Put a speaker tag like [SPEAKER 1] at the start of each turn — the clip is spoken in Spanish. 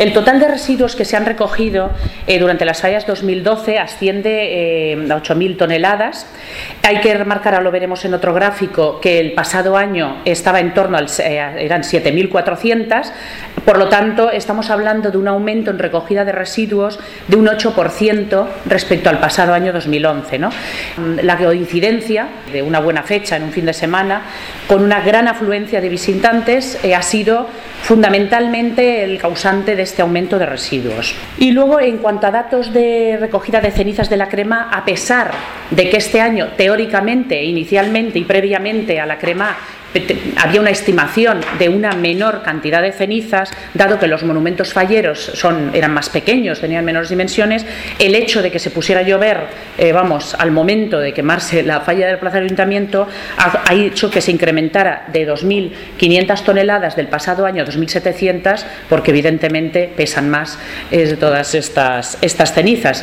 [SPEAKER 1] El total de residuos que se han recogido durante las fallas 2012 asciende a 8.000 toneladas. Hay que remarcar, ahora lo veremos en otro gráfico, que el pasado año estaba en torno eran 7.400, por lo tanto estamos hablando de un aumento en recogida de residuos de un 8% respecto al pasado año 2011, ¿no? La coincidencia de una buena fecha en un fin de semana con una gran afluencia de visitantes ha sido fundamentalmente el causante de este aumento de residuos. Y luego, en cuanto a datos de recogida de cenizas de la crema, a pesar de que este año teóricamente, inicialmente y previamente a la crema había una estimación de una menor cantidad de cenizas, dado que los monumentos falleros eran más pequeños, tenían menores dimensiones, el hecho de que se pusiera a llover, al momento de quemarse la falla del Plaza del Ayuntamiento, ha hecho que se incrementara de 2.500 toneladas del pasado año a 2.700, porque evidentemente pesan más todas estas cenizas.